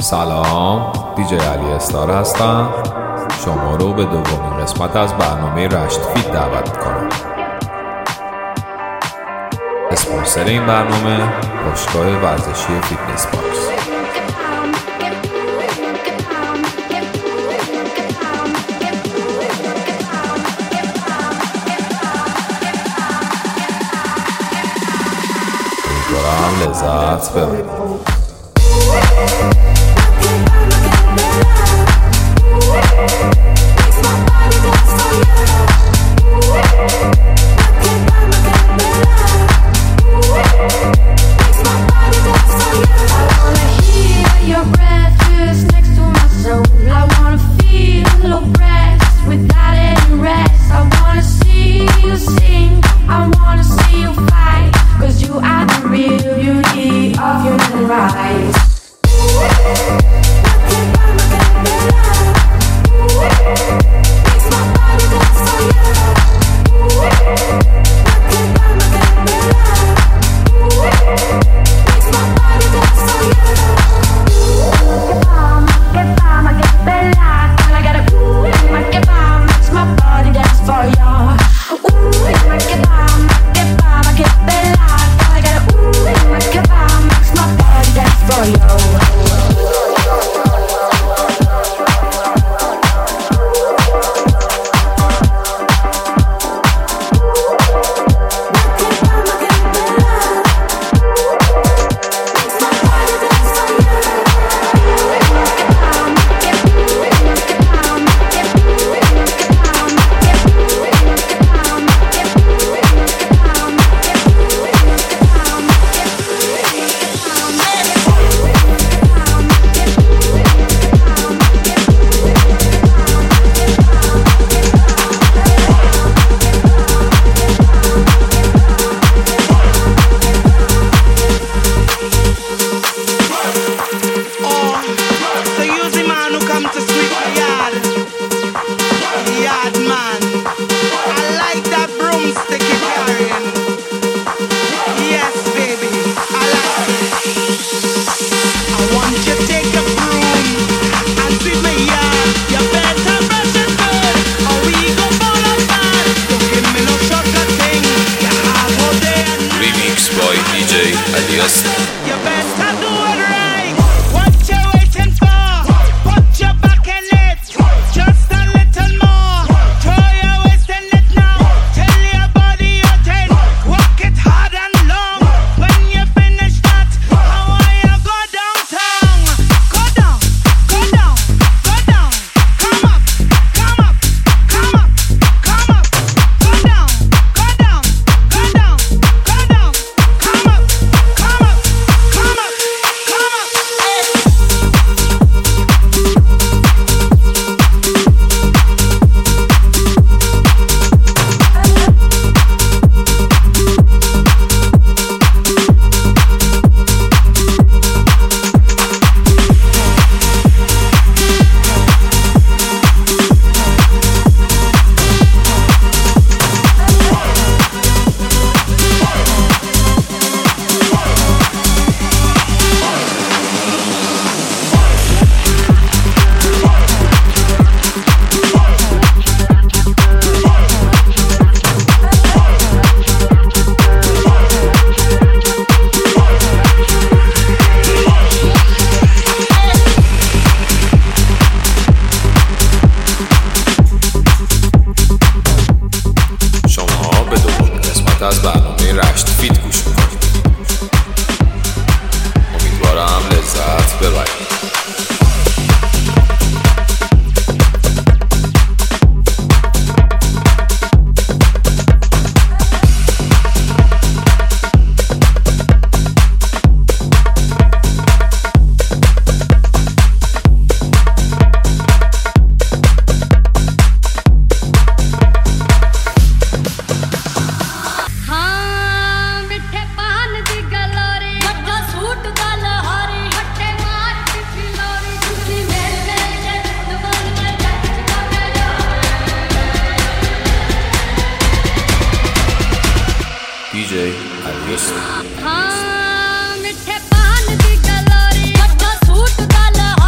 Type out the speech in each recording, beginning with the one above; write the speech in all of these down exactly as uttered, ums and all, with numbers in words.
سلام، دیجی علی استار هستم. شما رو به دومین قسمت از برنامه رشت فیت دعوت میکنم. اسپانسر این برنامه باشگاه ورزشی فیتنس باکس. امیدوارم لذت ببرید. از برنامه رشت فیت گوش میکنید. امیدوارم لذت ببرید. دیجی علیست.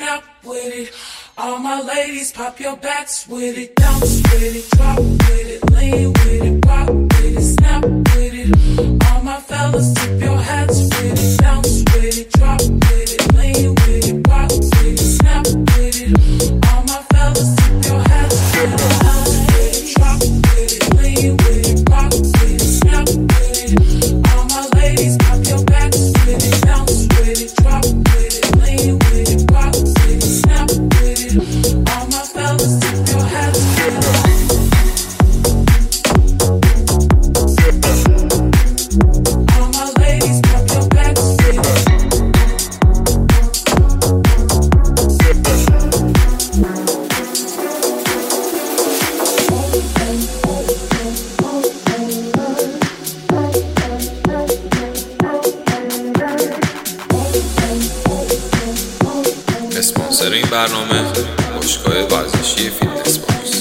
snap with it. All my ladies, pop your backs with it. Bounce with it, drop with it, lean with it, rock with it, snap with it. All my fellas, tip your hats with it. Bounce with it, drop with it, lean with it, rock with it, snap with it. All my fellas, tip your hats with it. Bounce with it, drop with it, lean with it, rock with it, snap with it. All my ladies, pop your backs with it. Bounce with it, drop with it, lean with it, rock with it, snap with it. All my fellas, tip your hats with it. All my ladies, pop your backs with it. اسپانسر این برنامه باشگاه ورزشی فیتنس باکس.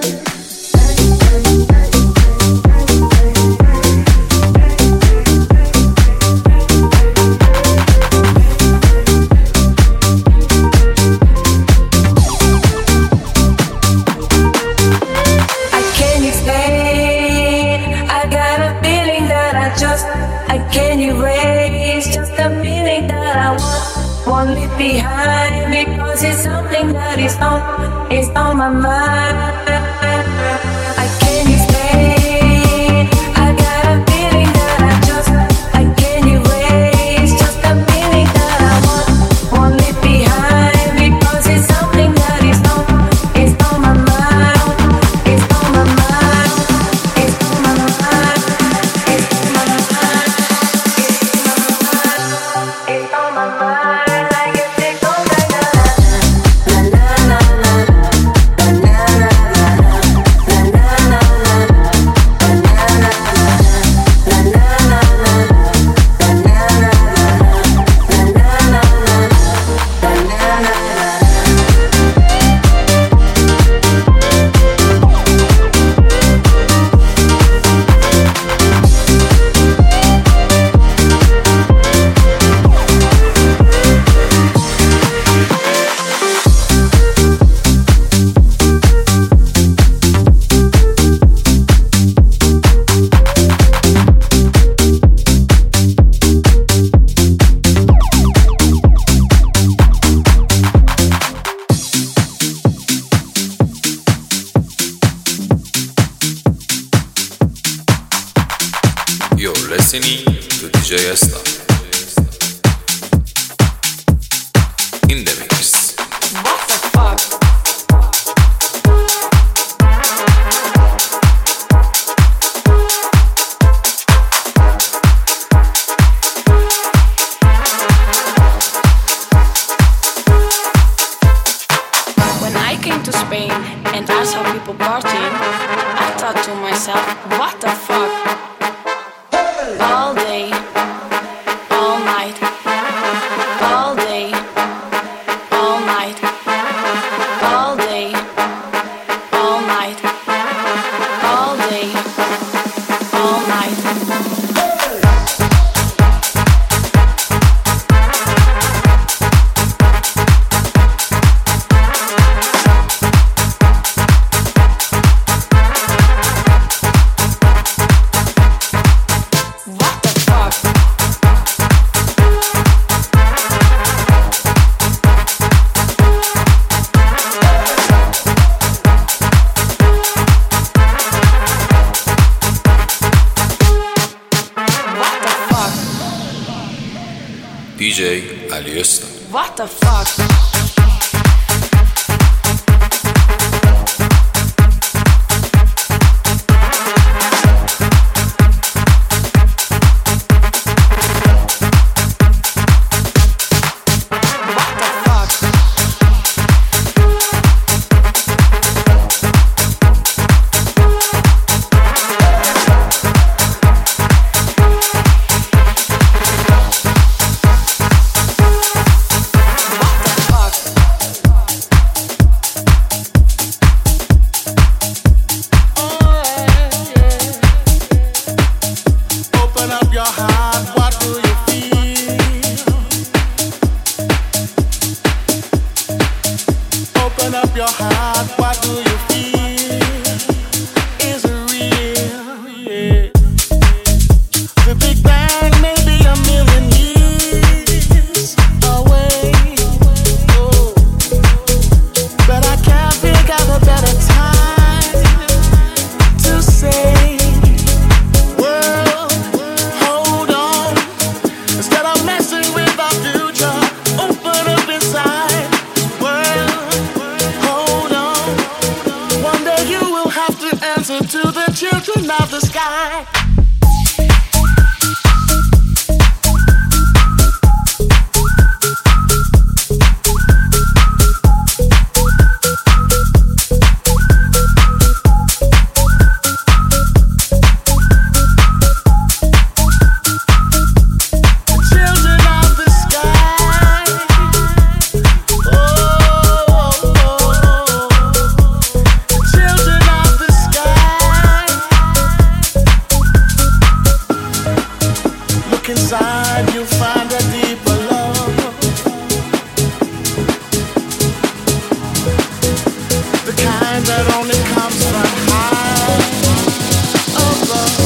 Behind because it's something that is on, it's on my mind. I can't explain. I got a feeling that I just I can't erase. Just a feeling that I want, won't leave behind because it's something that is on, it's on my mind. It's on my mind. It's on my mind. It's on my mind. It's on my mind. You're listening to D J Esta in the mix. What the fuck? When I came to Spain and I saw people partying, I thought to myself, what the fuck? All day, all night, all day, all night, all day, all night, all day, all night. D J Ali Esta. What the fuck? What the up your heart, what do you feel? Is it real? Yeah. The Big Bang may be a million years away, oh, but I can't think of a better time to say, world, hold on. Instead of messing with our future, open up inside. World, hold on. One day you will have to answer to the children of the sky. Inside you'll find a deeper love, the kind that only comes from high above.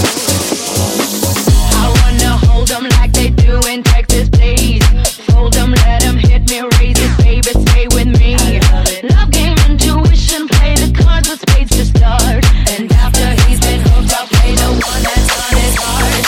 I wanna hold them like they do in Texas, please. Fold them, let them hit me, raise it, baby, stay with me. Love game, intuition, play the cards with spades to start. And after he's been hooked, I'll play the one that's on his heart.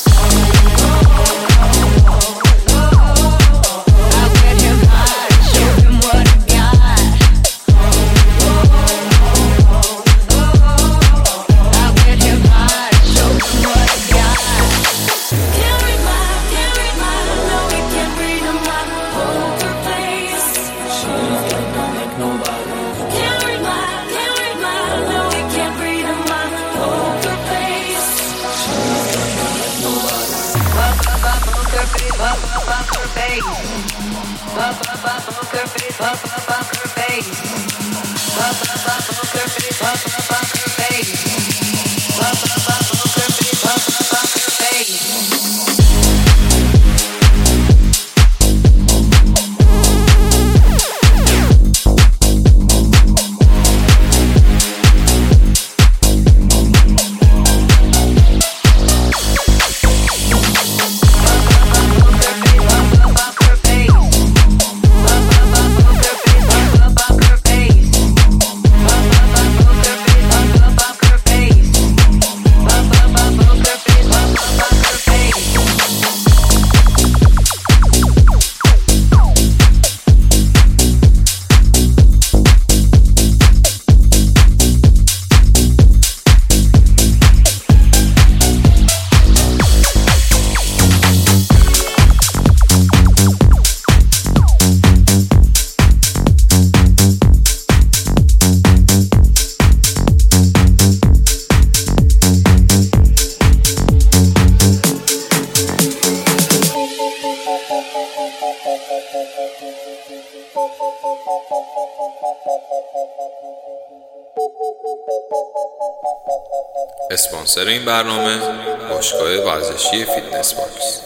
اسپانسر این برنامه باشگاه ورزشی فیتنس باکس.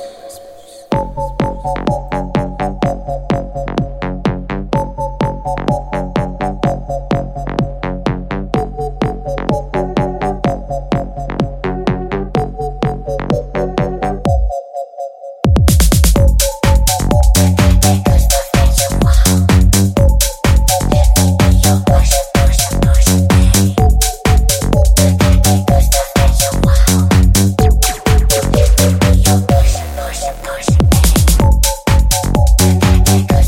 Push, push, push.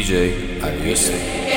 J Aliesta.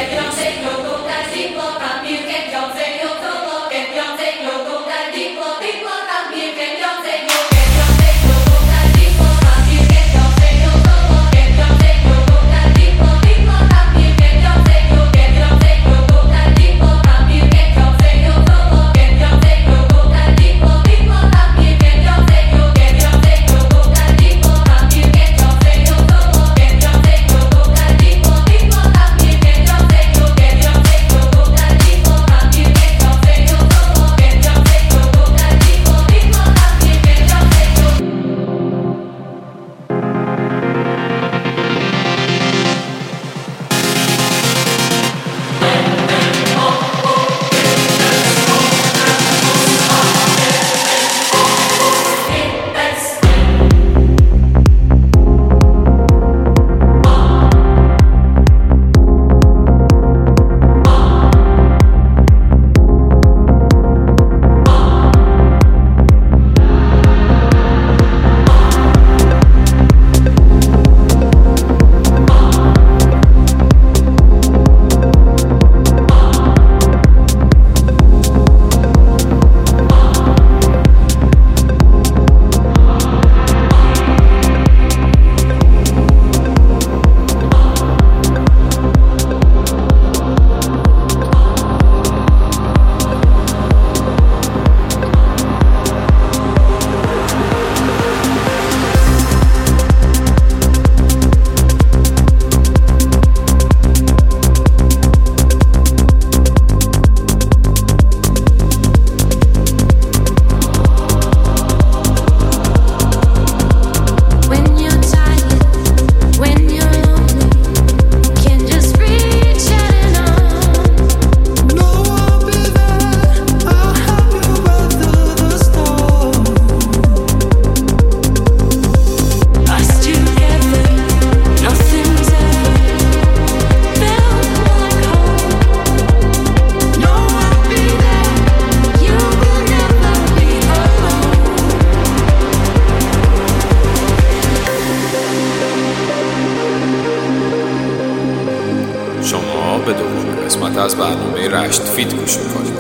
به دومین قسمت از برنامه رشت فیت گوش میکنید.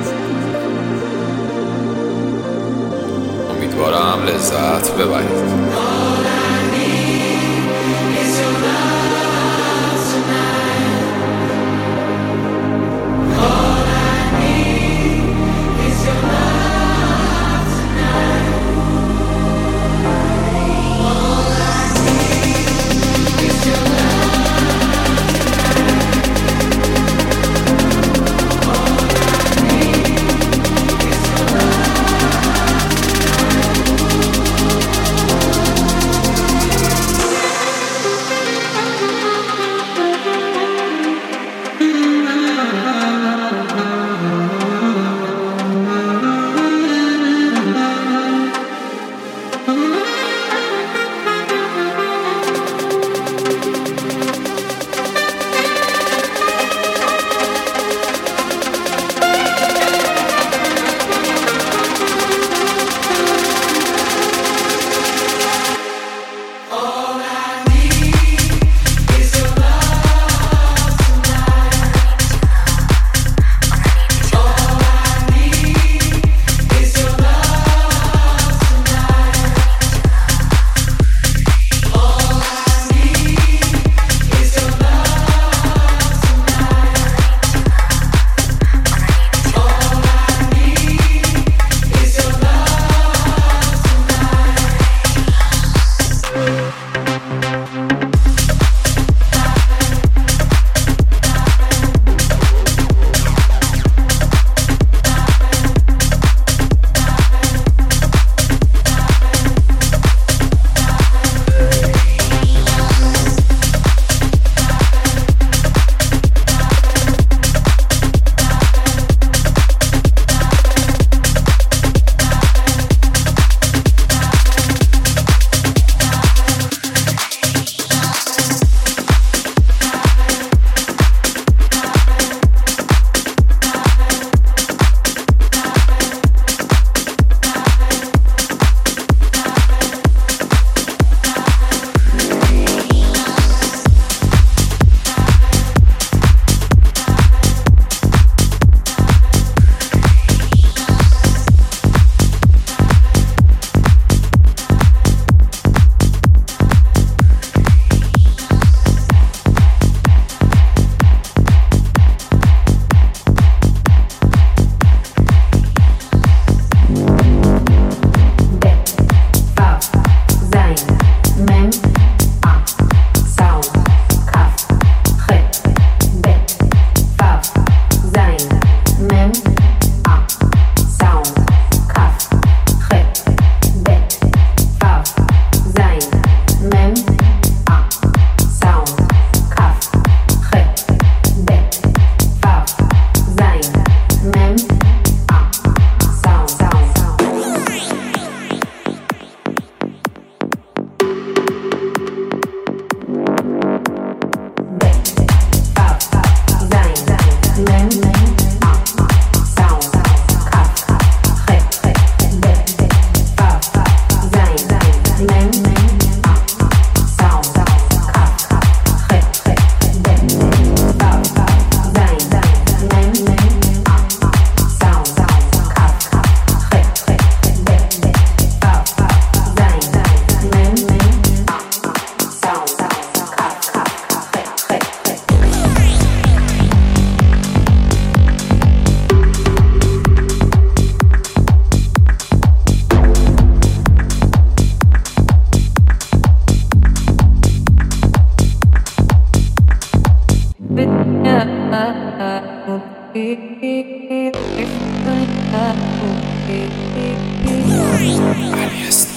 امیدوارم لذت ببرید. Alias